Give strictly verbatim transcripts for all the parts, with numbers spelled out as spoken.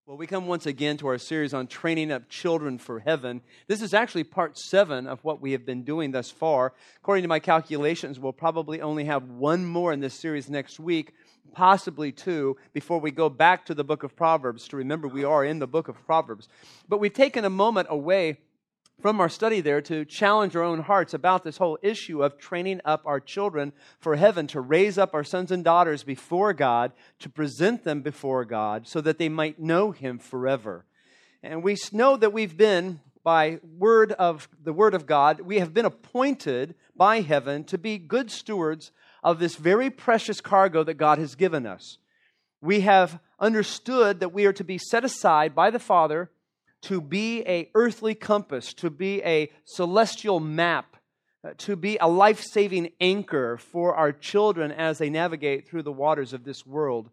Well, we come once again to our series on training up children for heaven. This is actually part seven of what we have been doing thus far. According to my calculations, we'll probably only have one more in this series next week, possibly two, before we go back to the book of Proverbs. To remember, we are in the book of Proverbs. But we've taken a moment away from our study there to challenge our own hearts about this whole issue of training up our children for heaven, to raise up our sons and daughters before God, to present them before God so that they might know Him forever. And we know that we've been, by word of the Word of God, we have been appointed by heaven to be good stewards of this very precious cargo that God has given us. We have understood that we are to be set aside by the Father to be a earthly compass, to be a celestial map, uh, to be a life-saving anchor for our children as they navigate through the waters of this world.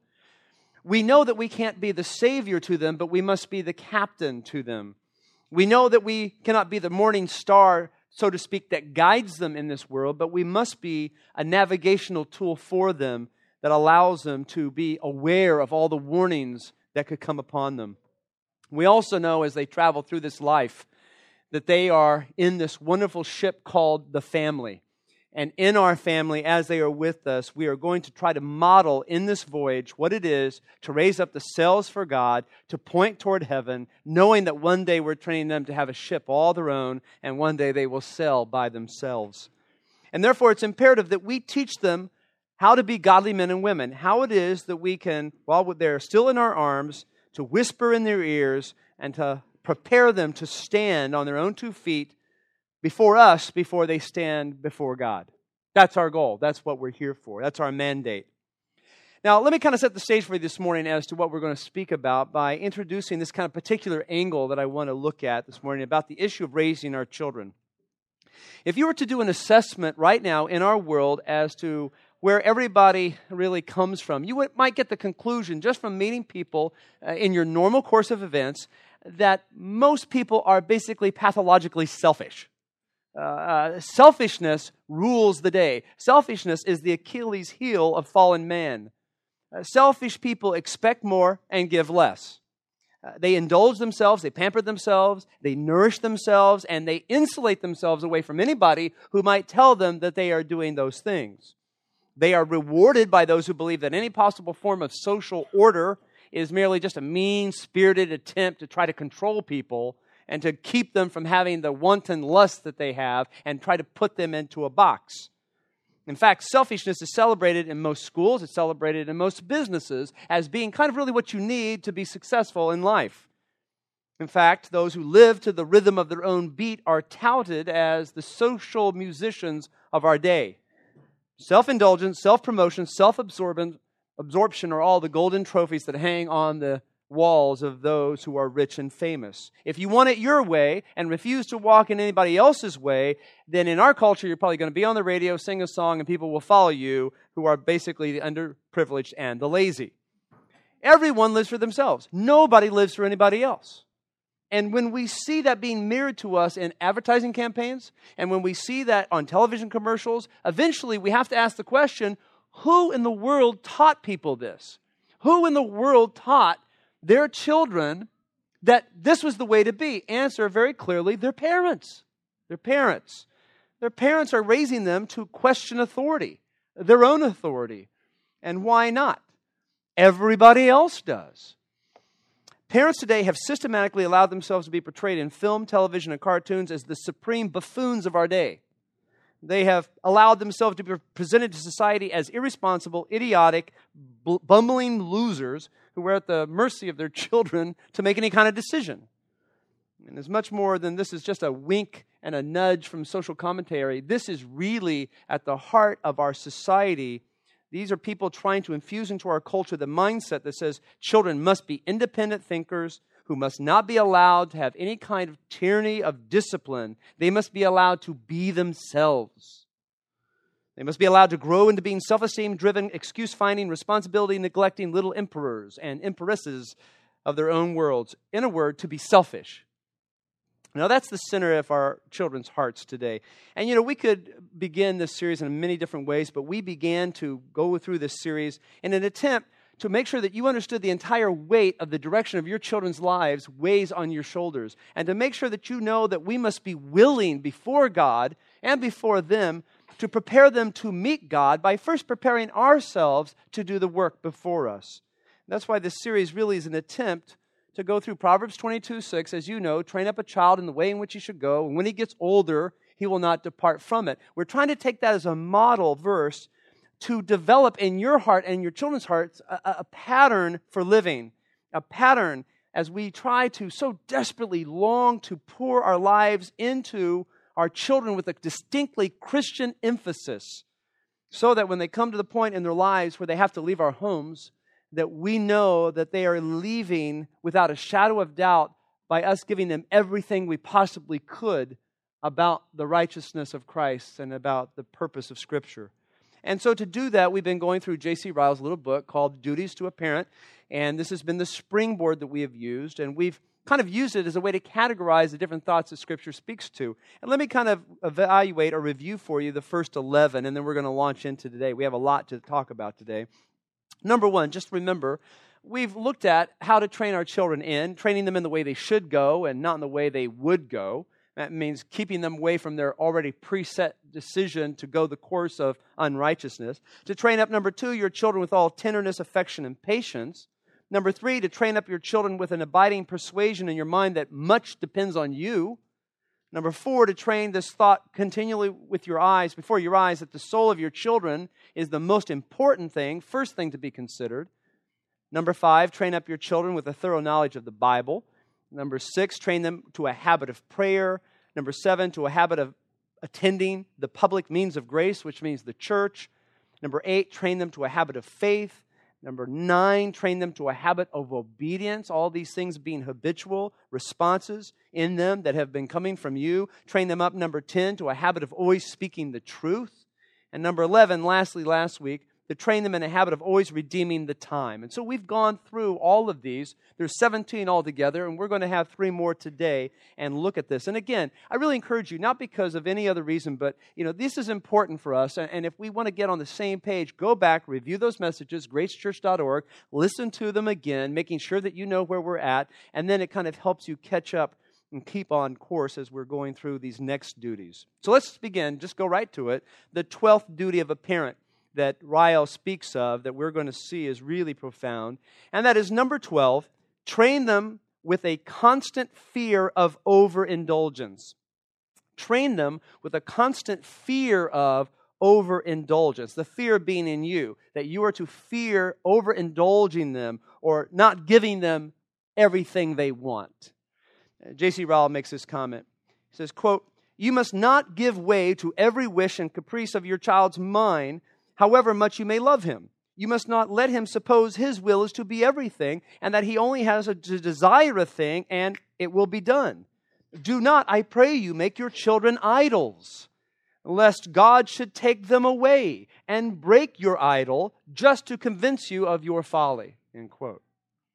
We know that we can't be the Savior to them, but we must be the captain to them. We know that we cannot be the morning star, so to speak, that guides them in this world, but we must be a navigational tool for them that allows them to be aware of all the warnings that could come upon them. We also know as they travel through this life that they are in this wonderful ship called the family. And in our family, as they are with us, we are going to try to model in this voyage what it is to raise up the sails for God, to point toward heaven, knowing that one day we're training them to have a ship all their own, and one day they will sail by themselves. And therefore, it's imperative that we teach them how to be godly men and women, how it is that we can, while they're still in our arms, to whisper in their ears and to prepare them to stand on their own two feet before us before they stand before God. That's our goal. That's what we're here for. That's our mandate. Now, let me kind of set the stage for you this morning as to what we're going to speak about by introducing this kind of particular angle that I want to look at this morning about the issue of raising our children. If you were to do an assessment right now in our world as to where everybody really comes from, you would, might get the conclusion just from meeting people uh, in your normal course of events that most people are basically pathologically selfish. Uh, uh, selfishness rules the day. Selfishness is the Achilles heel of fallen man. Uh, selfish people expect more and give less. Uh, they indulge themselves, they pamper themselves, they nourish themselves, and they insulate themselves away from anybody who might tell them that they are doing those things. They are rewarded by those who believe that any possible form of social order is merely just a mean-spirited attempt to try to control people and to keep them from having the wanton lust that they have and try to put them into a box. In fact, selfishness is celebrated in most schools, it's celebrated in most businesses as being kind of really what you need to be successful in life. In fact, those who live to the rhythm of their own beat are touted as the social musicians of our day. Self-indulgence, self-promotion, self-absorption absorption are all the golden trophies that hang on the walls of those who are rich and famous. If you want it your way and refuse to walk in anybody else's way, then in our culture, you're probably going to be on the radio, sing a song, and people will follow you who are basically the underprivileged and the lazy. Everyone lives for themselves. Nobody lives for anybody else. And when we see that being mirrored to us in advertising campaigns, and when we see that on television commercials, eventually we have to ask the question, who in the world taught people this? Who in the world taught their children that this was the way to be? Answer very clearly, their parents. Their parents. Their parents are raising them to question authority, their own authority. And why not? Everybody else does. Parents today have systematically allowed themselves to be portrayed in film, television, and cartoons as the supreme buffoons of our day. They have allowed themselves to be presented to society as irresponsible, idiotic, bumbling losers who are at the mercy of their children to make any kind of decision. And as much more than this is just a wink and a nudge from social commentary, this is really at the heart of our society. These are people trying to infuse into our culture the mindset that says children must be independent thinkers who must not be allowed to have any kind of tyranny of discipline. They must be allowed to be themselves. They must be allowed to grow into being self-esteem driven, excuse-finding, responsibility-neglecting little emperors and empresses of their own worlds. In a word, to be selfish. Now, that's the center of our children's hearts today. And, you know, we could begin this series in many different ways, but we began to go through this series in an attempt to make sure that you understood the entire weight of the direction of your children's lives weighs on your shoulders, and to make sure that you know that we must be willing before God and before them to prepare them to meet God by first preparing ourselves to do the work before us. That's why this series really is an attempt to go through Proverbs twenty-two six, as you know, train up a child in the way in which he should go, and when he gets older, he will not depart from it. We're trying to take that as a model verse to develop in your heart and your children's hearts a, a pattern for living, a pattern as we try to so desperately long to pour our lives into our children with a distinctly Christian emphasis, so that when they come to the point in their lives where they have to leave our homes, that we know that they are leaving without a shadow of doubt by us giving them everything we possibly could about the righteousness of Christ and about the purpose of Scripture. And so to do that, we've been going through J C Ryle's little book called Duties to a Parent, and this has been the springboard that we have used, and we've kind of used it as a way to categorize the different thoughts that Scripture speaks to. And let me kind of evaluate or review for you the first eleven, and then we're going to launch into today. We have a lot to talk about today. Number one, just remember, we've looked at how to train our children in, training them in the way they should go and not in the way they would go. That means keeping them away from their already preset decision to go the course of unrighteousness. To train up, number two, your children with all tenderness, affection, and patience. Number three, to train up your children with an abiding persuasion in your mind that much depends on you. Number four, to train this thought continually with your eyes, before your eyes, that the soul of your children is the most important thing, first thing to be considered. Number five, train up your children with a thorough knowledge of the Bible. Number six, train them to a habit of prayer. Number seven, to a habit of attending the public means of grace, which means the church. Number eight, train them to a habit of faith. Number nine, train them to a habit of obedience. All these things being habitual responses in them that have been coming from you. Train them up, number ten, to a habit of always speaking the truth. And number eleven, lastly, last week, to train them in a habit of always redeeming the time. And so we've gone through all of these. There's seventeen altogether, and we're going to have three more today and look at this. And again, I really encourage you, not because of any other reason, but you know, this is important for us. And if we want to get on the same page, go back, review those messages, grace church dot org, listen to them again, making sure that you know where we're at, and then it kind of helps you catch up and keep on course as we're going through these next duties. So let's begin, just go right to it. The twelfth duty of a parent that Ryle speaks of, that we're going to see is really profound. And that is number twelve, train them with a constant fear of overindulgence. Train them with a constant fear of overindulgence. The fear being in you, that you are to fear overindulging them or not giving them everything they want. J C Ryle makes this comment. He says, quote, "You must not give way to every wish and caprice of your child's mind, however much you may love him. You must not let him suppose his will is to be everything and that he only has to desire a thing and it will be done. Do not, I pray you, make your children idols, lest God should take them away and break your idol just to convince you of your folly." End quote.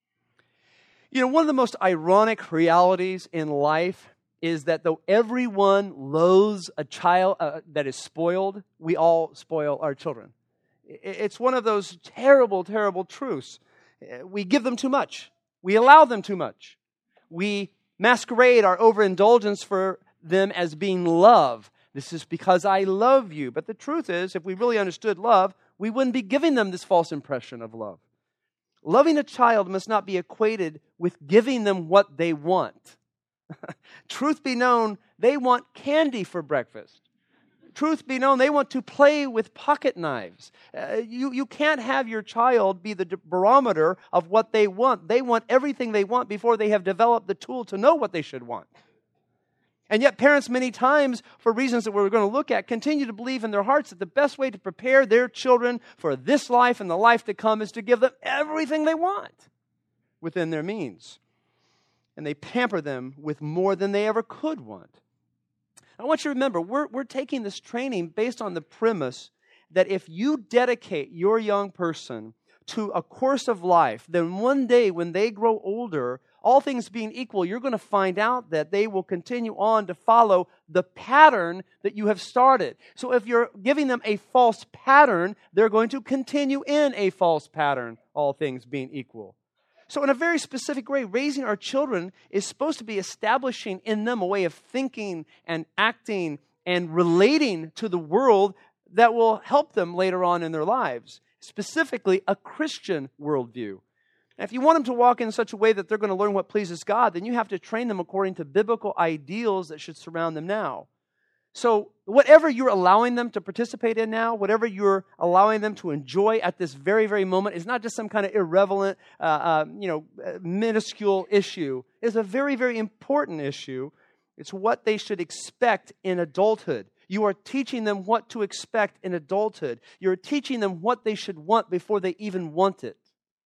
You know, one of the most ironic realities in life is that though everyone loathes a child uh, that is spoiled, we all spoil our children. It's one of those terrible, terrible truths. We give them too much. We allow them too much. We masquerade our overindulgence for them as being love. This is because I love you. But the truth is, if we really understood love, we wouldn't be giving them this false impression of love. Loving a child must not be equated with giving them what they want. Truth be known, they want candy for breakfast. Truth be known, they want to play with pocket knives. Uh, you, you can't have your child be the barometer of what they want. They want everything they want before they have developed the tool to know what they should want. And yet parents many times, for reasons that we're going to look at, continue to believe in their hearts that the best way to prepare their children for this life and the life to come is to give them everything they want within their means. And they pamper them with more than they ever could want. I want you to remember, we're, we're taking this training based on the premise that if you dedicate your young person to a course of life, then one day when they grow older, all things being equal, you're going to find out that they will continue on to follow the pattern that you have started. So if you're giving them a false pattern, they're going to continue in a false pattern all things being equal. So in a very specific way, raising our children is supposed to be establishing in them a way of thinking and acting and relating to the world that will help them later on in their lives, specifically a Christian worldview. And if you want them to walk in such a way that they're going to learn what pleases God, then you have to train them according to biblical ideals that should surround them now. So whatever you're allowing them to participate in now, whatever you're allowing them to enjoy at this very, very moment is not just some kind of irrelevant, uh, uh, you know, minuscule issue. It's a very, very important issue. It's what they should expect in adulthood. You are teaching them what to expect in adulthood. You're teaching them what they should want before they even want it.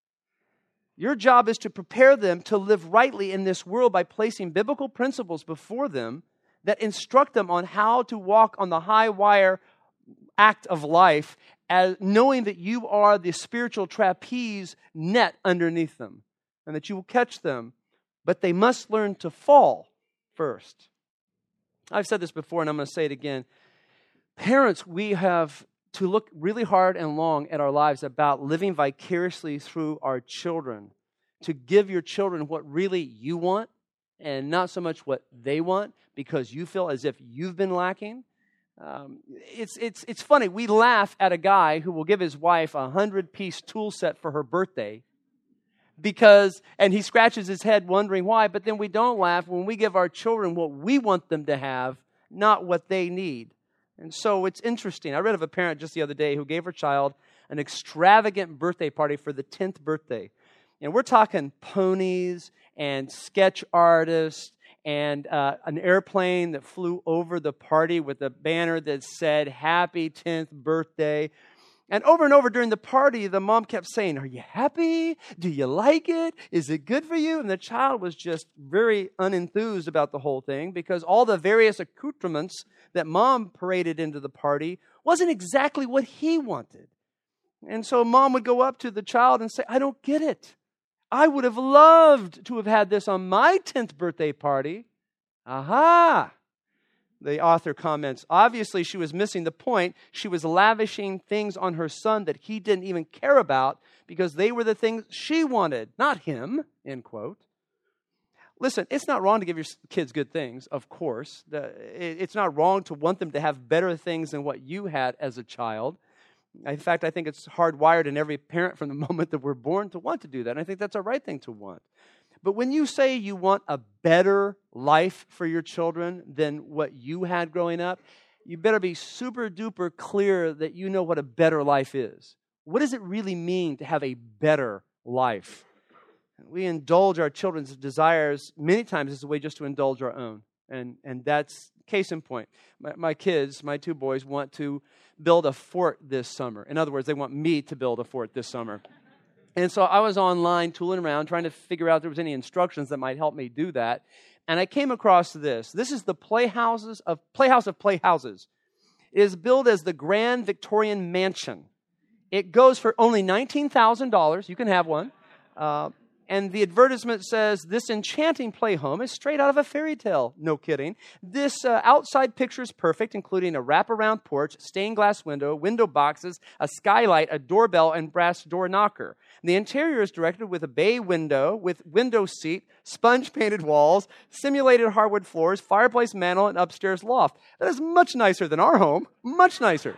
Your job is to prepare them to live rightly in this world by placing biblical principles before them that instruct them on how to walk on the high wire act of life, as knowing that you are the spiritual trapeze net underneath them and that you will catch them, but they must learn to fall first. I've said this before and I'm going to say it again. Parents, we have to look really hard and long at our lives about living vicariously through our children, to give your children what really you want and not so much what they want because you feel as if you've been lacking. Um, it's, it's, it's funny. We laugh at a guy who will give his wife a hundred-piece tool set for her birthday because, and he scratches his head wondering why, but then we don't laugh when we give our children what we want them to have, not what they need. And so it's interesting. I read of a parent just the other day who gave her child an extravagant birthday party for the tenth birthday. And we're talking ponies and sketch artists and uh, an airplane that flew over the party with a banner that said, "Happy tenth birthday." And over and over during the party, the mom kept saying, "Are you happy? Do you like it? Is it good for you?" And the child was just very unenthused about the whole thing because all the various accoutrements that mom paraded into the party wasn't exactly what he wanted. And so mom would go up to the child and say, "I don't get it. I would have loved to have had this on my tenth birthday party." Aha! The author comments, obviously she was missing the point. She was lavishing things on her son that he didn't even care about because they were the things she wanted, not him, end quote. Listen, it's not wrong to give your kids good things, of course. It's not wrong to want them to have better things than what you had as a child. In fact, I think it's hardwired in every parent from the moment that we're born to want to do that. And I think that's a right thing to want. But when you say you want a better life for your children than what you had growing up, you better be super duper clear that you know what a better life is. What does it really mean to have a better life? We indulge our children's desires many times as a way just to indulge our own. And, and that's case in point. My, my kids, my two boys, want to build a fort this summer. In other words, they want me to build a fort this summer. And so I was online tooling around trying to figure out if there was any instructions that might help me do that. And I came across this. This is the Playhouses of Playhouse of Playhouses. It is billed as the Grand Victorian Mansion. It goes for only nineteen thousand dollars. You can have one. Uh, And the advertisement says, "This enchanting playhome is straight out of a fairy tale." No kidding. This uh, outside picture is perfect, including a wraparound porch, stained glass window, window boxes, a skylight, a doorbell, and brass door knocker. The interior is directed with a bay window, with window seat, sponge-painted walls, simulated hardwood floors, fireplace mantel, and upstairs loft. That is much nicer than our home. Much nicer.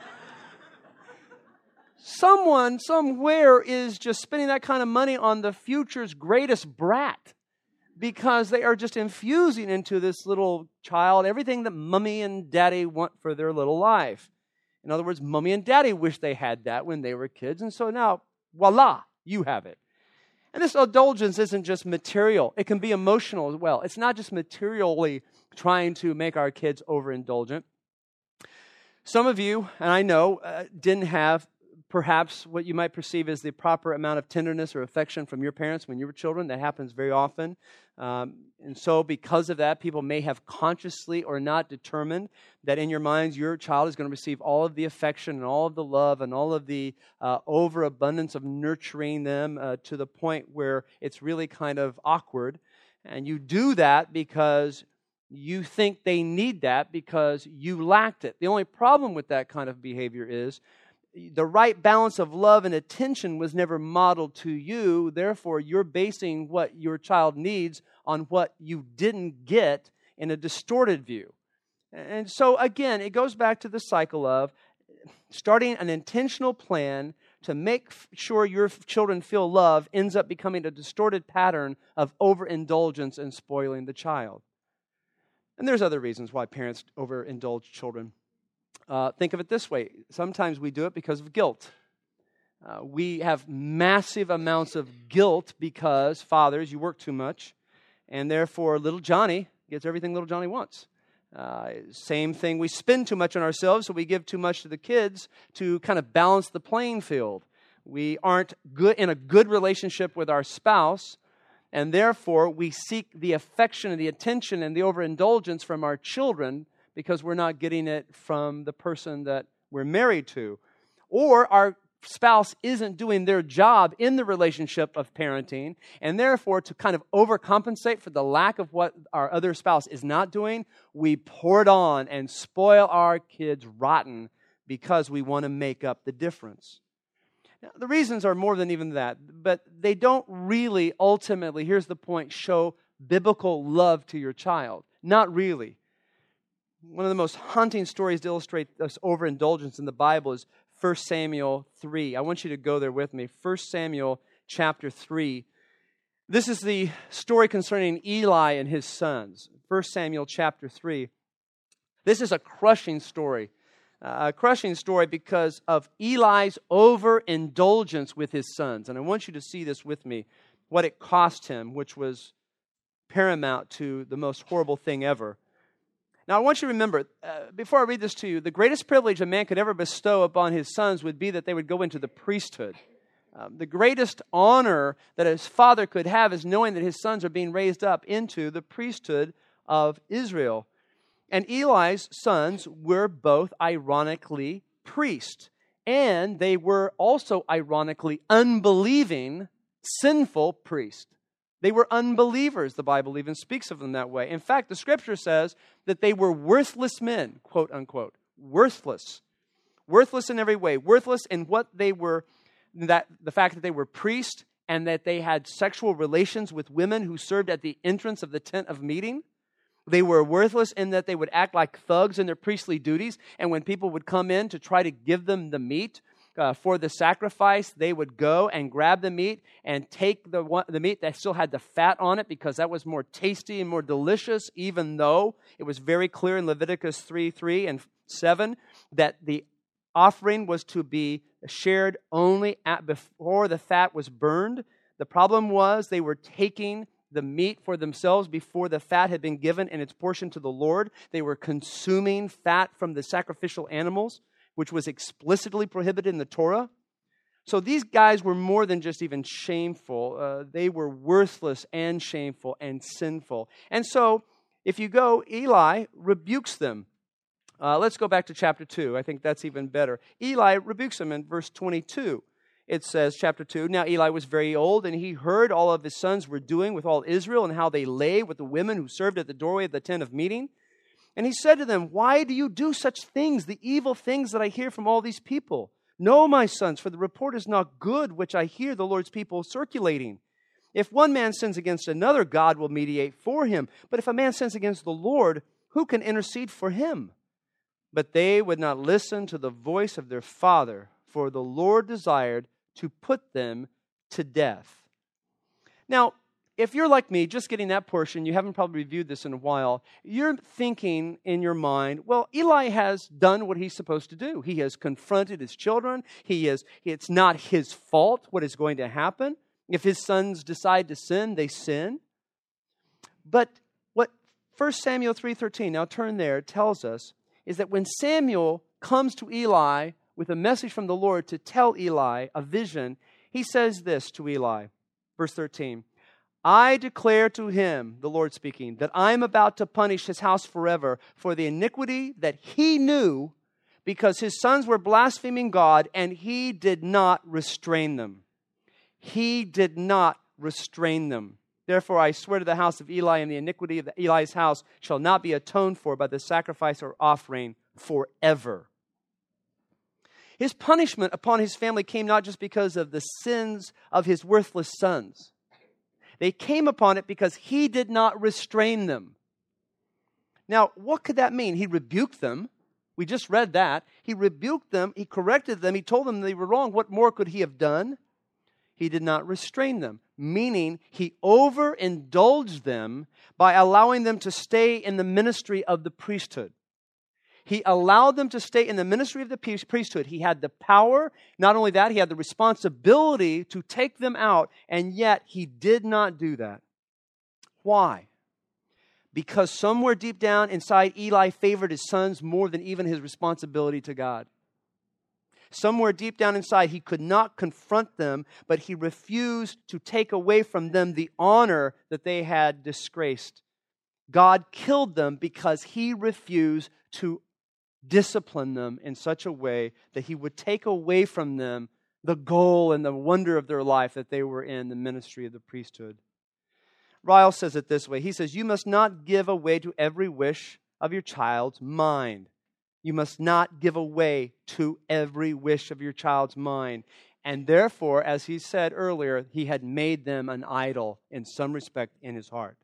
Someone, somewhere, is just spending that kind of money on the future's greatest brat because they are just infusing into this little child everything that mommy and daddy want for their little life. In other words, mommy and daddy wish they had that when they were kids, and so now, voila, you have it. And this indulgence isn't just material. It can be emotional as well. It's not just materially trying to make our kids overindulgent. Some of you, and I know, uh, didn't have perhaps what you might perceive as the proper amount of tenderness or affection from your parents when you were children. That happens very often. Um, and so because of that, people may have consciously or not determined that in your minds, your child is going to receive all of the affection and all of the love and all of the uh, overabundance of nurturing them uh, to the point where it's really kind of awkward. And you do that because you think they need that because you lacked it. The only problem with that kind of behavior is the right balance of love and attention was never modeled to you. Therefore, you're basing what your child needs on what you didn't get in a distorted view. And so, again, it goes back to the cycle of starting an intentional plan to make sure your children feel love ends up becoming a distorted pattern of overindulgence and spoiling the child. And there's other reasons why parents overindulge children. Uh, think of it this way. Sometimes we do it because of guilt. Uh, we have massive amounts of guilt because, fathers, you work too much, and therefore little Johnny gets everything little Johnny wants. Uh, same thing, we spend too much on ourselves, so we give too much to the kids to kind of balance the playing field. We aren't good in a good relationship with our spouse, and therefore we seek the affection and the attention and the overindulgence from our children because we're not getting it from the person that we're married to. Or our spouse isn't doing their job in the relationship of parenting, and therefore to kind of overcompensate for the lack of what our other spouse is not doing, we pour it on and spoil our kids rotten because we want to make up the difference. Now, the reasons are more than even that, but they don't really ultimately, here's the point, show biblical love to your child. Not really. One of the most haunting stories to illustrate this overindulgence in the Bible is First Samuel three. I want you to go there with me. First Samuel chapter three. This is the story concerning Eli and his sons. First Samuel chapter three. This is a crushing story. Uh, a crushing story because of Eli's overindulgence with his sons. And I want you to see this with me, what it cost him, which was paramount to the most horrible thing ever. Now, I want you to remember, uh, before I read this to you, the greatest privilege a man could ever bestow upon his sons would be that they would go into the priesthood. Um, the greatest honor that his father could have is knowing that his sons are being raised up into the priesthood of Israel. And Eli's sons were both ironically priests, and they were also ironically unbelieving, sinful priests. They were unbelievers. The Bible even speaks of them that way. In fact, the Scripture says that they were worthless men, quote unquote. Worthless. Worthless in every way. Worthless in what they were, that the fact that they were priests and that they had sexual relations with women who served at the entrance of the tent of meeting. They were worthless in that they would act like thugs in their priestly duties, and when people would come in to try to give them the meat, Uh, for the sacrifice, they would go and grab the meat and take the one, the meat that still had the fat on it because that was more tasty and more delicious, even though it was very clear in Leviticus three, three and seven that the offering was to be shared only at, before the fat was burned. The problem was they were taking the meat for themselves before the fat had been given in its portion to the Lord. They were consuming fat from the sacrificial animals, which was explicitly prohibited in the Torah. So these guys were more than just even shameful. Uh, they were worthless and shameful and sinful. And so, if you go, Eli rebukes them. Uh, let's go back to chapter two. I think that's even better. Eli rebukes them in verse twenty-two. It says, chapter two, "Now Eli was very old, and he heard all of his sons were doing with all Israel and how they lay with the women who served at the doorway of the tent of meeting. And he said to them, 'Why do you do such things, the evil things that I hear from all these people? No, my sons, for the report is not good which I hear the Lord's people circulating. If one man sins against another, God will mediate for him. But if a man sins against the Lord, who can intercede for him?' But they would not listen to the voice of their father, for the Lord desired to put them to death." Now, if you're like me, just getting that portion, you haven't probably reviewed this in a while, you're thinking in your mind, well, Eli has done what he's supposed to do. He has confronted his children. He is, it's not his fault what is going to happen. If his sons decide to sin, they sin. But what First Samuel three thirteen, now turn there, tells us is that when Samuel comes to Eli with a message from the Lord to tell Eli a vision, he says this to Eli, verse thirteen, "I declare to him," the Lord speaking, "that I am about to punish his house forever for the iniquity that he knew because his sons were blaspheming God and he did not restrain them." He did not restrain them. "Therefore I swear to the house of Eli, and the iniquity of Eli's house shall not be atoned for by the sacrifice or offering forever." His punishment upon his family came not just because of the sins of his worthless sons. They came upon it because he did not restrain them. Now, what could that mean? He rebuked them. We just read that. He rebuked them. He corrected them. He told them they were wrong. What more could he have done? He did not restrain them, meaning he overindulged them by allowing them to stay in the ministry of the priesthood. He allowed them to stay in the ministry of the priesthood. He had the power. Not only that, he had the responsibility to take them out, and yet he did not do that. Why? Because somewhere deep down inside, Eli favored his sons more than even his responsibility to God. Somewhere deep down inside, he could not confront them, but he refused to take away from them the honor that they had disgraced. God killed them because he refused to discipline them in such a way that he would take away from them the goal and the wonder of their life that they were in the ministry of the priesthood. Ryle says it this way. He says, you must not give away to every wish of your child's mind. You must not give away to every wish of your child's mind. And therefore, as he said earlier, he had made them an idol in some respect in his heart.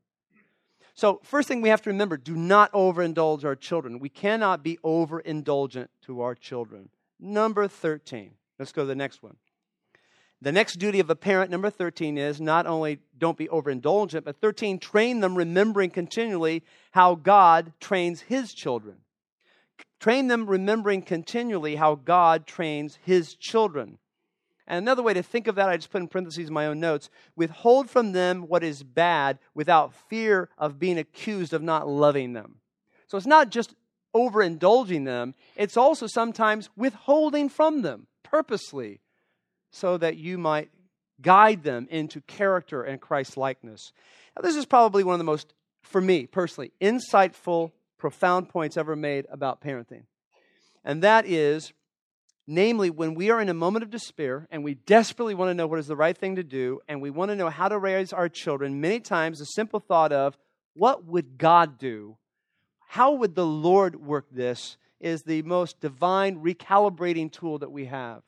So, first thing we have to remember, do not overindulge our children. We cannot be overindulgent to our children. Number thirteen. Let's go to the next one. The next duty of a parent, number thirteen, is not only don't be overindulgent, but thirteen, train them remembering continually how God trains his children. Train them remembering continually how God trains his children. And another way to think of that, I just put in parentheses in my own notes, withhold from them what is bad without fear of being accused of not loving them. So it's not just overindulging them, it's also sometimes withholding from them purposely so that you might guide them into character and Christ-likeness. Now, this is probably one of the most, for me personally, insightful, profound points ever made about parenting. And that is, namely, when we are in a moment of despair and we desperately want to know what is the right thing to do and we want to know how to raise our children, many times the simple thought of, what would God do? How would the Lord work this? Is the most divine recalibrating tool that we have.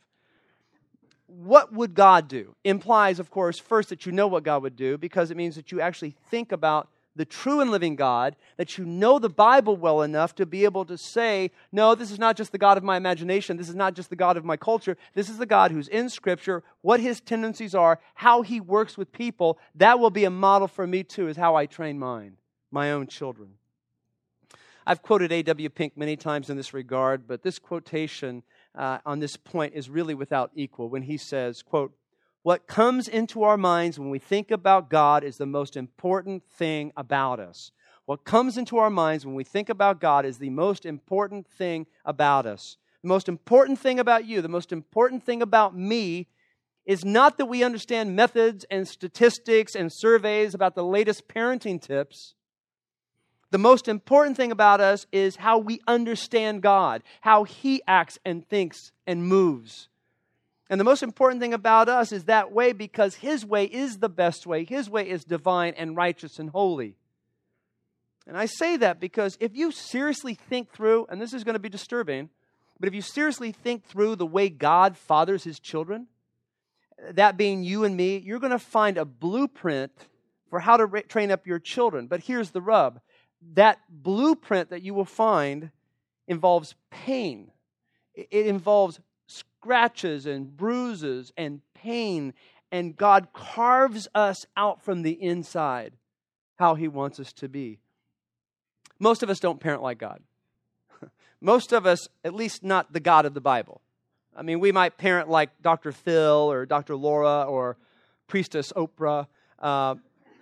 What would God do? Implies, of course, first that you know what God would do because it means that you actually think about the true and living God, that you know the Bible well enough to be able to say, no, this is not just the God of my imagination. This is not just the God of my culture. This is the God who's in Scripture, what his tendencies are, how he works with people. That will be a model for me too, is how I train mine, my own children. I've quoted A W Pink many times in this regard, but this quotation uh, on this point is really without equal when he says, quote, what comes into our minds when we think about God is the most important thing about us. What comes into our minds when we think about God is the most important thing about us. The most important thing about you, the most important thing about me is not that we understand methods and statistics and surveys about the latest parenting tips. The most important thing about us is how we understand God, how he acts and thinks and moves. And the most important thing about us is that way because his way is the best way. His way is divine and righteous and holy. And I say that because if you seriously think through, and this is going to be disturbing, but if you seriously think through the way God fathers his children, that being you and me, you're going to find a blueprint for how to ra- train up your children. But here's the rub. That blueprint that you will find involves pain. It involves scratches and bruises and pain, and God carves us out from the inside how he wants us to be. Most of us don't parent like God. Most of us, at least not the God of the Bible. I mean, we might parent like Doctor Phil or Doctor Laura or Priestess Oprah, uh,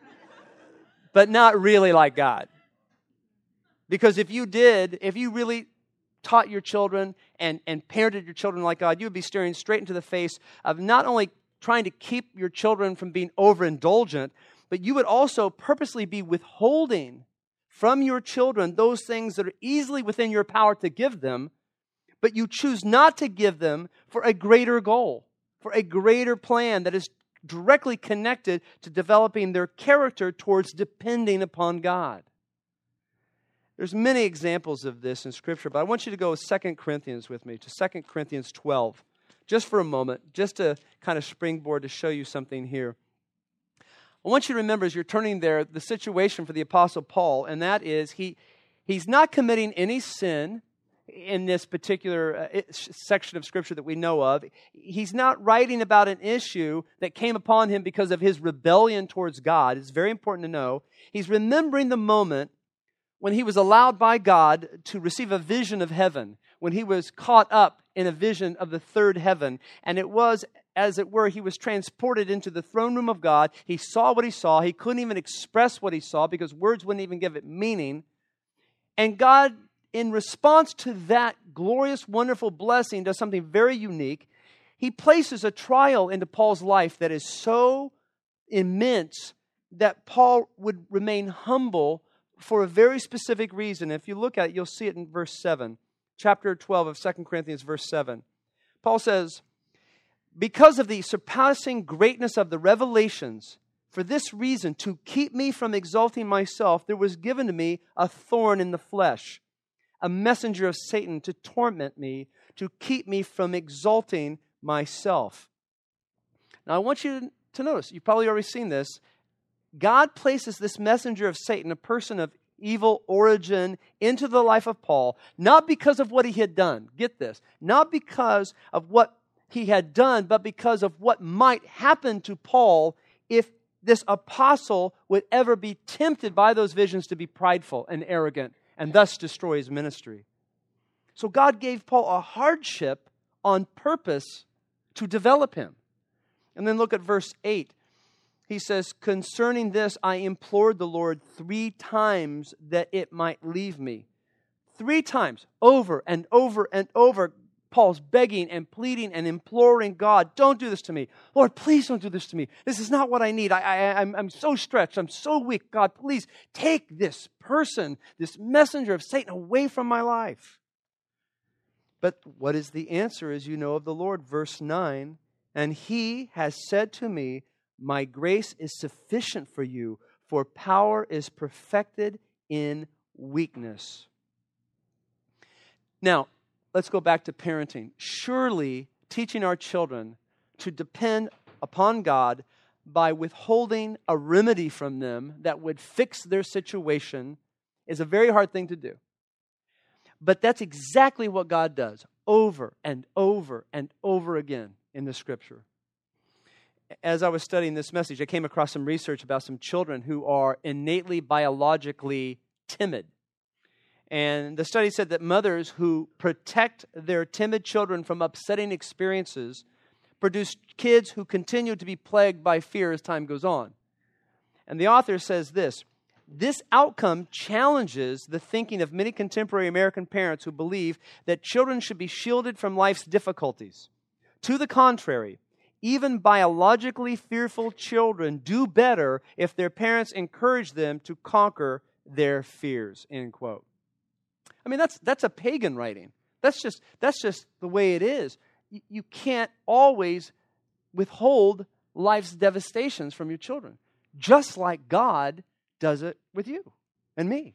but not really like God. Because if you did, if you really taught your children and, and parented your children like God, you would be staring straight into the face of not only trying to keep your children from being overindulgent, but you would also purposely be withholding from your children those things that are easily within your power to give them, but you choose not to give them for a greater goal, for a greater plan that is directly connected to developing their character towards depending upon God. There's many examples of this in Scripture, but I want you to go with Second Corinthians with me, to Second Corinthians twelve, just for a moment, just to kind of springboard to show you something here. I want you to remember as you're turning there, the situation for the Apostle Paul, and that is he he's not committing any sin in this particular uh, section of Scripture that we know of. He's not writing about an issue that came upon him because of his rebellion towards God. It's very important to know. He's remembering the moment when he was allowed by God to receive a vision of heaven, when he was caught up in a vision of the third heaven. And it was, as it were, he was transported into the throne room of God. He saw what he saw. He couldn't even express what he saw because words wouldn't even give it meaning. And God, in response to that glorious, wonderful blessing, does something very unique. He places a trial into Paul's life that is so immense that Paul would remain humble for a very specific reason. If you look at it, you'll see it in verse seven. Chapter twelve of Second Corinthians, verse seven. Paul says, because of the surpassing greatness of the revelations, for this reason, to keep me from exalting myself, there was given to me a thorn in the flesh, a messenger of Satan to torment me, to keep me from exalting myself. Now, I want you to notice, you've probably already seen this, God places this messenger of Satan, a person of evil origin, into the life of Paul, not because of what he had done. Get this. Not because of what he had done, but because of what might happen to Paul if this apostle would ever be tempted by those visions to be prideful and arrogant and thus destroy his ministry. So God gave Paul a hardship on purpose to develop him. And then look at verse eight. He says, concerning this, I implored the Lord three times that it might leave me. Three times, over and over and over, Paul's begging and pleading and imploring God, don't do this to me. Lord, please don't do this to me. This is not what I need. I, I, I'm, I'm so stretched. I'm so weak. God, please take this person, this messenger of Satan away from my life. But what is the answer, as you know of the Lord? Verse nine, and he has said to me, my grace is sufficient for you, for power is perfected in weakness. Now, let's go back to parenting. Surely, teaching our children to depend upon God by withholding a remedy from them that would fix their situation is a very hard thing to do. But that's exactly what God does over and over and over again in the Scripture. As I was studying this message, I came across some research about some children who are innately biologically timid. And the study said that mothers who protect their timid children from upsetting experiences produce kids who continue to be plagued by fear as time goes on. And the author says this, this outcome challenges the thinking of many contemporary American parents who believe that children should be shielded from life's difficulties. To the contrary, even biologically fearful children do better if their parents encourage them to conquer their fears, end quote. I mean, that's that's a pagan writing. That's just that's just the way it is. You, you can't always withhold life's devastations from your children, just like God does it with you and me.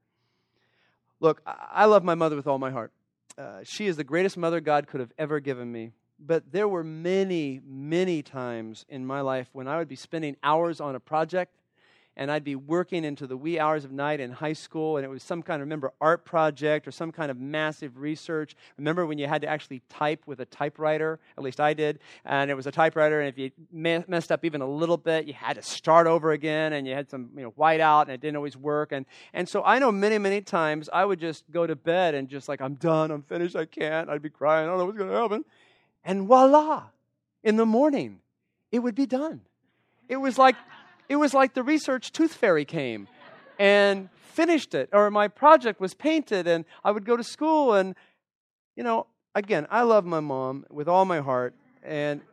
Look, I, I love my mother with all my heart. Uh, she is the greatest mother God could have ever given me. But there were many, many times in my life when I would be spending hours on a project and I'd be working into the wee hours of night in high school, and it was some kind of, remember, art project or some kind of massive research. Remember when you had to actually type with a typewriter? At least I did. And it was a typewriter, and if you me- messed up even a little bit, you had to start over again, and you had some, you know, whiteout, and it didn't always work. And, and so I know many, many times I would just go to bed and just like, I'm done, I'm finished, I can't. I'd be crying, I don't know what's going to happen. And voila, in the morning, it would be done. It was like it was like the research tooth fairy came and finished it, or my project was painted, and I would go to school. And you know, again, I love my mom with all my heart, and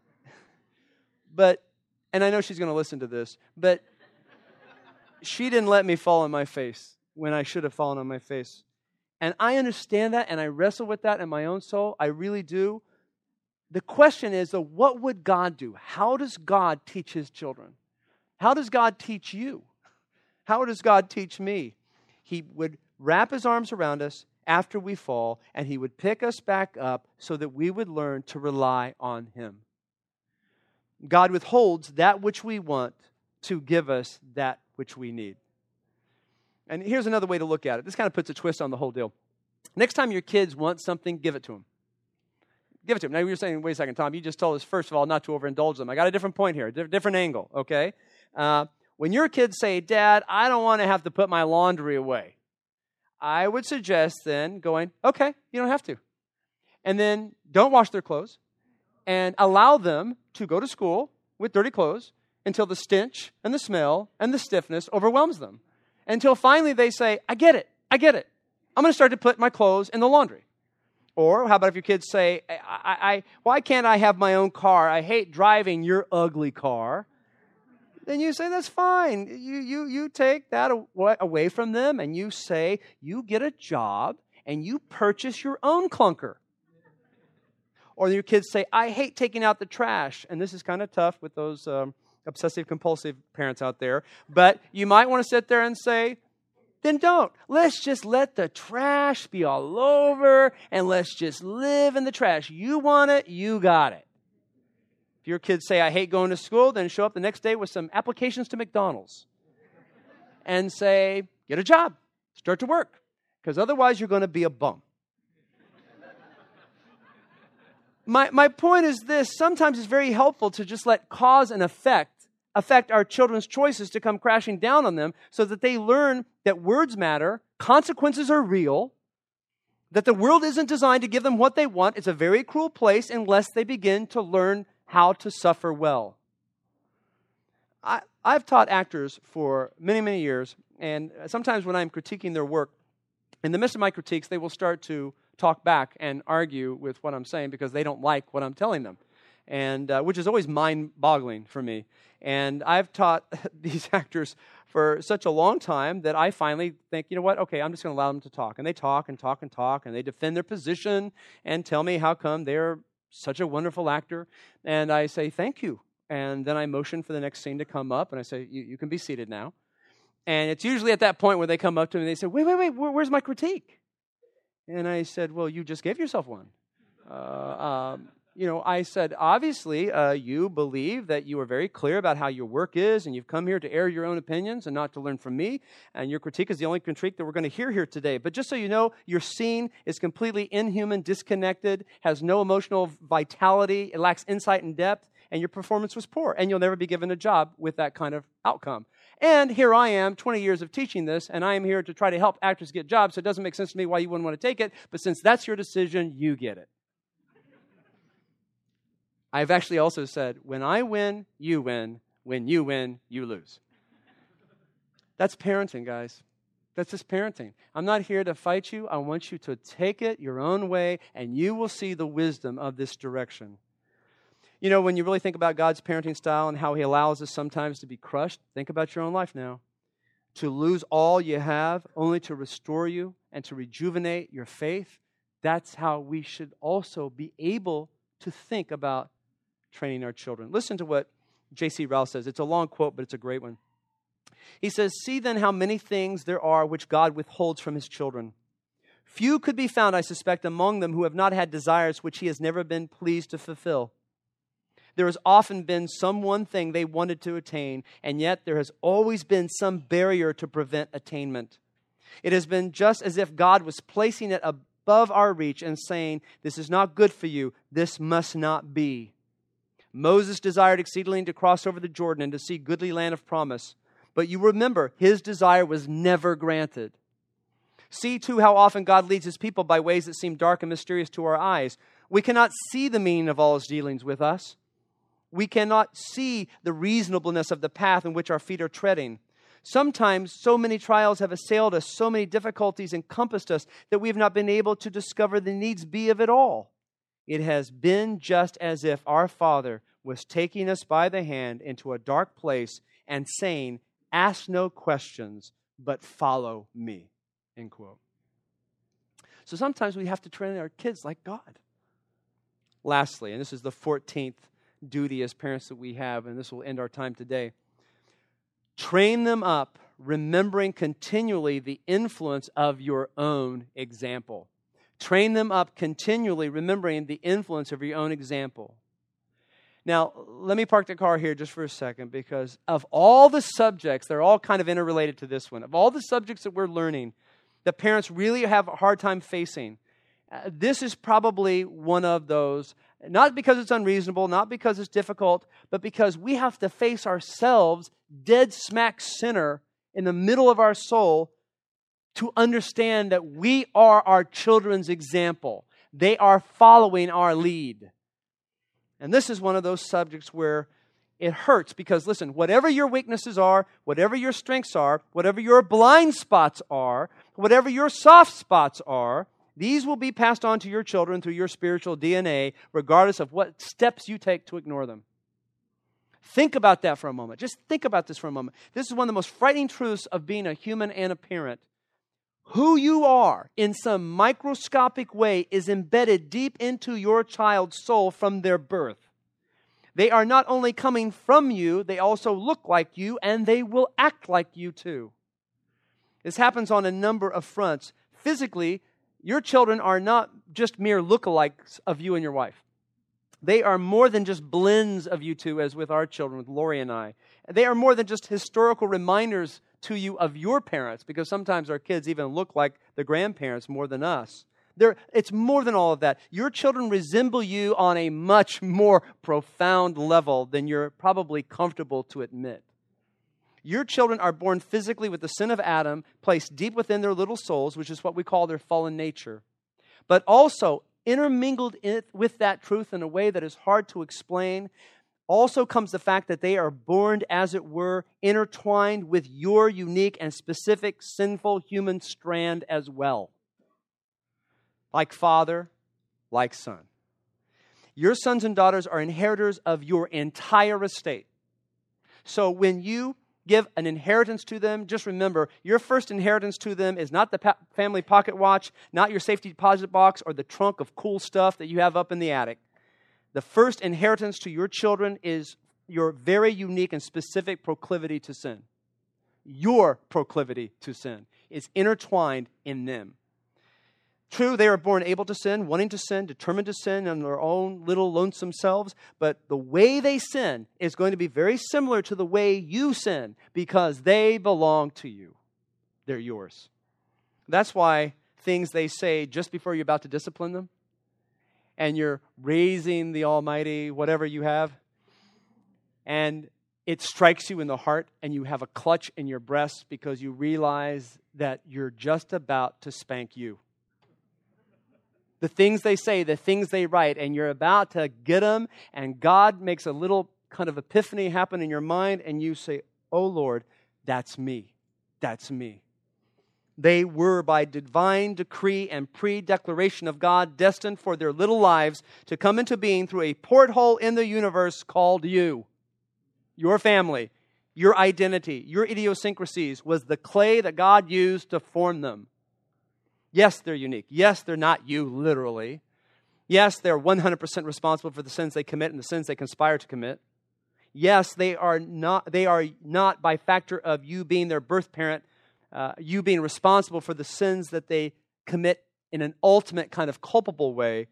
but and I know she's going to listen to this, but she didn't let me fall on my face when I should have fallen on my face, and I understand that, and I wrestle with that in my own soul. I really do. The question is, though, what would God do? How does God teach His children? How does God teach you? How does God teach me? He would wrap his arms around us after we fall, and he would pick us back up so that we would learn to rely on him. God withholds that which we want to give us that which we need. And here's another way to look at it. This kind of puts a twist on the whole deal. Next time your kids want something, give it to them. Give it to them. Now, you're saying, wait a second, Tom, you just told us, first of all, not to overindulge them. I got a different point here, a different angle, okay? Uh, when your kids say, Dad, I don't want to have to put my laundry away, I would suggest then going, okay, you don't have to. And then don't wash their clothes and allow them to go to school with dirty clothes until the stench and the smell and the stiffness overwhelms them. Until finally they say, I get it, I get it. I'm going to start to put my clothes in the laundry. Or how about if your kids say, I, I, I, why can't I have my own car? I hate driving your ugly car. Then you say, that's fine. You, you, you take that away from them and you say, you get a job and you purchase your own clunker. Or your kids say, I hate taking out the trash. And this is kind of tough with those um, obsessive-compulsive parents out there. But you might want to sit there and say, then don't. Let's just let the trash be all over and let's just live in the trash. You want it, you got it. If your kids say, I hate going to school, then show up the next day with some applications to McDonald's and say, get a job, start to work, because otherwise you're going to be a bum. My, my point is this, sometimes it's very helpful to just let cause and effect affect our children's choices to come crashing down on them so that they learn that words matter, consequences are real, that the world isn't designed to give them what they want. It's a very cruel place unless they begin to learn how to suffer well. I, I've taught actors for many, many years, and sometimes when I'm critiquing their work, in the midst of my critiques, they will start to talk back and argue with what I'm saying because they don't like what I'm telling them, and uh, which is always mind-boggling for me. And I've taught these actors for such a long time that I finally think, you know what, okay, I'm just going to allow them to talk. And they talk and talk and talk, and they defend their position and tell me how come they're such a wonderful actor. And I say, thank you. And then I motion for the next scene to come up, and I say, you, you can be seated now. And it's usually at that point where they come up to me and they say, wait, wait, wait, where, where's my critique? And I said, well, you just gave yourself one. Uh, um, you know, I said, obviously, uh, you believe that you are very clear about how your work is, and you've come here to air your own opinions and not to learn from me, and your critique is the only critique that we're going to hear here today. But just so you know, your scene is completely inhuman, disconnected, has no emotional vitality, it lacks insight and depth, and your performance was poor, and you'll never be given a job with that kind of outcome. And here I am, twenty years of teaching this, and I am here to try to help actors get jobs, so it doesn't make sense to me why you wouldn't want to take it, but since that's your decision, you get it. I've actually also said, when I win, you win. When you win, you lose. That's parenting, guys. That's just parenting. I'm not here to fight you. I want you to take it your own way, and you will see the wisdom of this direction. You know, when you really think about God's parenting style and how he allows us sometimes to be crushed, think about your own life now. To lose all you have, only to restore you and to rejuvenate your faith, that's how we should also be able to think about training our children. Listen to what J C Ryle says. It's a long quote, but it's a great one. He says, see then how many things there are which God withholds from his children. Few could be found, I suspect, among them who have not had desires which he has never been pleased to fulfill. There has often been some one thing they wanted to attain, and yet there has always been some barrier to prevent attainment. It has been just as if God was placing it above our reach and saying, this is not good for you, this must not be. Moses desired exceedingly to cross over the Jordan and to see goodly land of promise. But you remember, his desire was never granted. See, too, how often God leads his people by ways that seem dark and mysterious to our eyes. We cannot see the meaning of all his dealings with us. We cannot see the reasonableness of the path in which our feet are treading. Sometimes so many trials have assailed us, so many difficulties encompassed us, that we have not been able to discover the needs be of it all. It has been just as if our Father was taking us by the hand into a dark place and saying, ask no questions, but follow me, end quote. So sometimes we have to train our kids like God. Lastly, and this is the fourteenth duty as parents that we have, and this will end our time today, train them up remembering continually the influence of your own example. Train them up continually, remembering the influence of your own example. Now, let me park the car here just for a second, because of all the subjects, they're all kind of interrelated to this one. Of all the subjects that we're learning, that parents really have a hard time facing, uh, this is probably one of those, not because it's unreasonable, not because it's difficult, but because we have to face ourselves, dead smack center in the middle of our soul, to understand that we are our children's example. They are following our lead. And this is one of those subjects where it hurts because, listen, whatever your weaknesses are, whatever your strengths are, whatever your blind spots are, whatever your soft spots are, these will be passed on to your children through your spiritual D N A, regardless of what steps you take to ignore them. Think about that for a moment. Just think about this for a moment. This is one of the most frightening truths of being a human and a parent. Who you are in some microscopic way is embedded deep into your child's soul from their birth. They are not only coming from you, they also look like you, and they will act like you too. This happens on a number of fronts. Physically, your children are not just mere lookalikes of you and your wife. They are more than just blends of you two, as with our children, with Lori and I. They are more than just historical reminders to you of your parents, because sometimes our kids even look like the grandparents more than us. They're, it's more than all of that. Your children resemble you on a much more profound level than you're probably comfortable to admit. Your children are born physically with the sin of Adam placed deep within their little souls, which is what we call their fallen nature. But also, intermingled in, with that truth in a way that is hard to explain, also comes the fact that they are born, as it were, intertwined with your unique and specific sinful human strand as well. Like father, like son. Your sons and daughters are inheritors of your entire estate. So when you give an inheritance to them, just remember, your first inheritance to them is not the pa- family pocket watch, not your safety deposit box, or the trunk of cool stuff that you have up in the attic. The first inheritance to your children is your very unique and specific proclivity to sin. Your proclivity to sin is intertwined in them. True, they are born able to sin, wanting to sin, determined to sin in their own little lonesome selves, but the way they sin is going to be very similar to the way you sin, because they belong to you. They're yours. That's why things they say just before you're about to discipline them, and you're raising the almighty, whatever you have, and it strikes you in the heart, and you have a clutch in your breast because you realize that you're just about to spank you. The things they say, the things they write, and you're about to get them, and God makes a little kind of epiphany happen in your mind, and you say, "Oh Lord, that's me. That's me." They were, by divine decree and pre-declaration of God, destined for their little lives to come into being through a porthole in the universe called you. Your family, your identity, your idiosyncrasies was the clay that God used to form them. Yes, they're unique. Yes, they're not you, literally. Yes, they're one hundred percent responsible for the sins they commit and the sins they conspire to commit. Yes, they are not, they are not by factor of you being their birth parent, Uh, you being responsible for the sins that they commit in an ultimate kind of culpable way,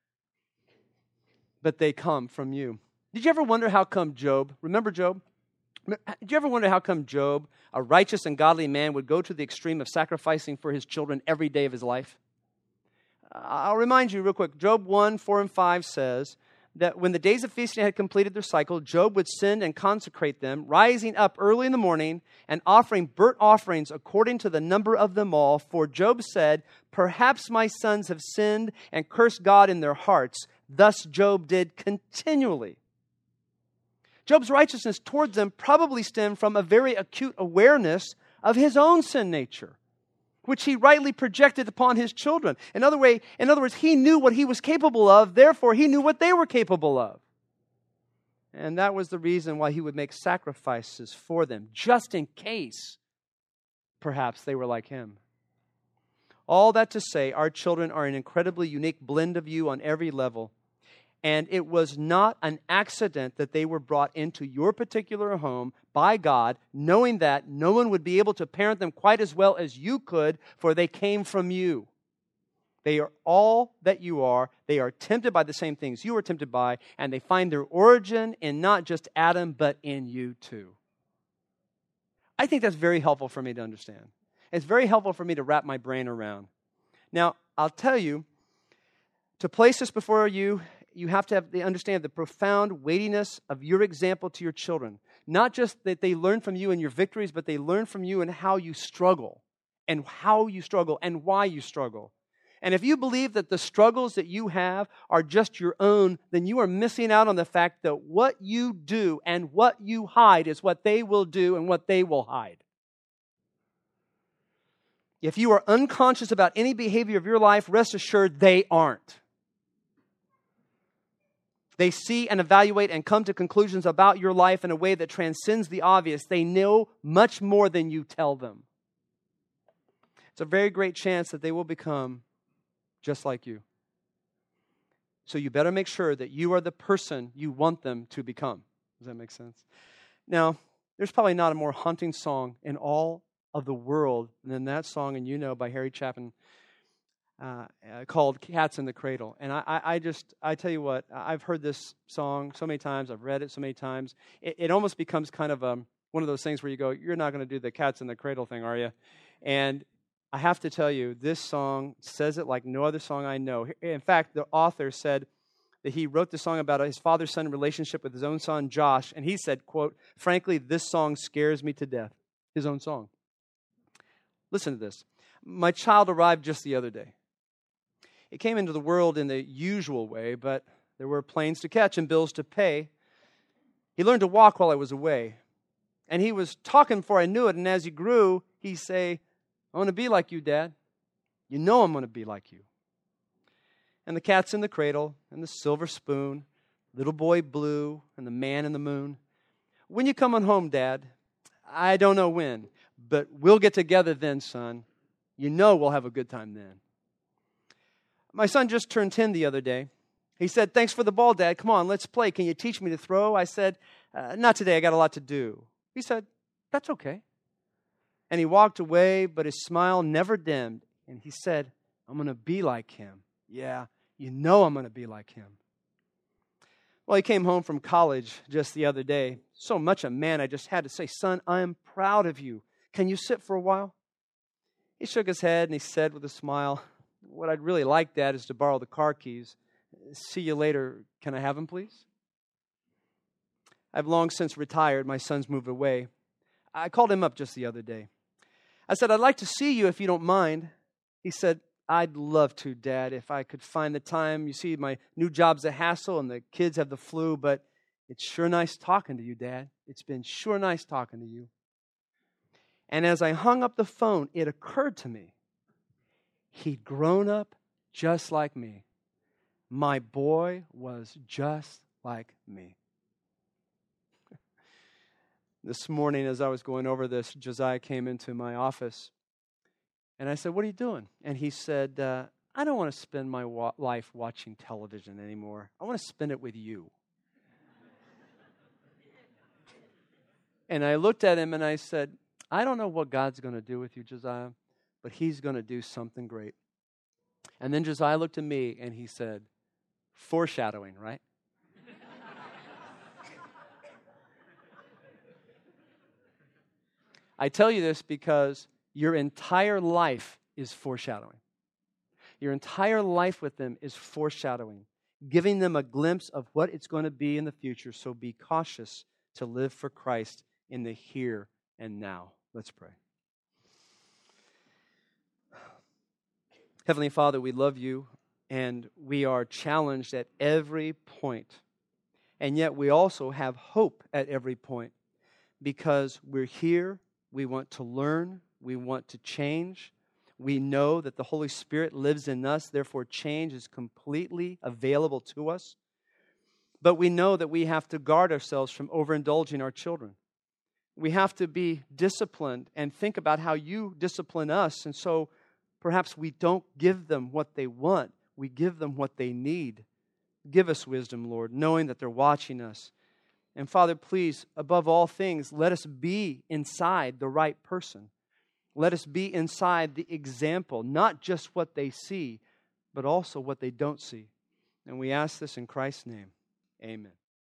but they come from you. Did you ever wonder how come Job, remember Job? Did you ever wonder how come Job, a righteous and godly man, would go to the extreme of sacrificing for his children every day of his life? I'll remind you real quick. Job one, four, and five says that when the days of feasting had completed their cycle, Job would send and consecrate them, rising up early in the morning and offering burnt offerings according to the number of them all. For Job said, "Perhaps my sons have sinned and cursed God in their hearts." Thus Job did continually. Job's righteousness towards them probably stemmed from a very acute awareness of his own sin nature, which he rightly projected upon his children. In other way, in other words, he knew what he was capable of, therefore he knew what they were capable of. And that was the reason why he would make sacrifices for them, just in case, perhaps, they were like him. All that to say, our children are an incredibly unique blend of you on every level. And it was not an accident that they were brought into your particular home by God, knowing that no one would be able to parent them quite as well as you could, for they came from you. They are all that you are. They are tempted by the same things you were tempted by, and they find their origin in not just Adam, but in you too. I think that's very helpful for me to understand. It's very helpful for me to wrap my brain around. Now, I'll tell you, to place this before you, you have to have the understand the profound weightiness of your example to your children. Not just that they learn from you in your victories, but they learn from you in how you struggle, and how you struggle, and why you struggle. And if you believe that the struggles that you have are just your own, then you are missing out on the fact that what you do and what you hide is what they will do and what they will hide. If you are unconscious about any behavior of your life, rest assured they aren't. They see and evaluate and come to conclusions about your life in a way that transcends the obvious. They know much more than you tell them. It's a very great chance that they will become just like you. So you better make sure that you are the person you want them to become. Does that make sense? Now, there's probably not a more haunting song in all of the world than that song, and you know, by Harry Chapin, uh, uh, called Cats in the Cradle. And I, I, I just, I tell you what, I've heard this song so many times, I've read it so many times, it, it almost becomes kind of um, one of those things where you go, you're not going to do the Cats in the Cradle thing, are you? And I have to tell you, this song says it like no other song I know. In fact, the author said that he wrote the song about his father-son relationship with his own son, Josh, and he said, quote, frankly, this song scares me to death. His own song. Listen to this. My child arrived just the other day. It came into the world in the usual way, but there were planes to catch and bills to pay. He learned to walk while I was away, and he was talking before I knew it, and as he grew, he'd say, I want to be like you, Dad. You know I'm going to be like you. And the cat's in the cradle, and the silver spoon, little boy blue, and the man in the moon. When you coming home, Dad? I don't know when, but we'll get together then, son. You know we'll have a good time then. My son just turned ten the other day. He said, thanks for the ball, Dad. Come on, let's play. Can you teach me to throw? I said, uh, not today. I got a lot to do. He said, that's okay. And he walked away, but his smile never dimmed. And he said, I'm going to be like him. Yeah, you know I'm going to be like him. Well, he came home from college just the other day. So much a man, I just had to say, son, I am proud of you. Can you sit for a while? He shook his head and he said with a smile, what I'd really like, Dad, is to borrow the car keys. See you later. Can I have them, please? I've long since retired. My son's moved away. I called him up just the other day. I said, I'd like to see you if you don't mind. He said, I'd love to, Dad, if I could find the time. You see, my new job's a hassle and the kids have the flu, but it's sure nice talking to you, Dad. It's been sure nice talking to you. And as I hung up the phone, it occurred to me, he'd grown up just like me. My boy was just like me. This morning, as I was going over this, Josiah came into my office, and I said, what are you doing? And he said, uh, I don't want to spend my wa- life watching television anymore. I want to spend it with you. And I looked at him and I said, I don't know what God's going to do with you, Josiah, but he's going to do something great. And then Josiah looked at me and he said, foreshadowing, right? I tell you this because your entire life is foreshadowing. Your entire life with them is foreshadowing, giving them a glimpse of what it's going to be in the future. So be cautious to live for Christ in the here and now. Let's pray. Heavenly Father, we love you, and we are challenged at every point. And yet we also have hope at every point because we're here. We want to learn. We want to change. We know that the Holy Spirit lives in us. Therefore, change is completely available to us. But we know that we have to guard ourselves from overindulging our children. We have to be disciplined and think about how you discipline us. And so perhaps we don't give them what they want. We give them what they need. Give us wisdom, Lord, knowing that they're watching us. And Father, please, above all things, let us be inside the right person. Let us be inside the example, not just what they see, but also what they don't see. And we ask this in Christ's name. Amen.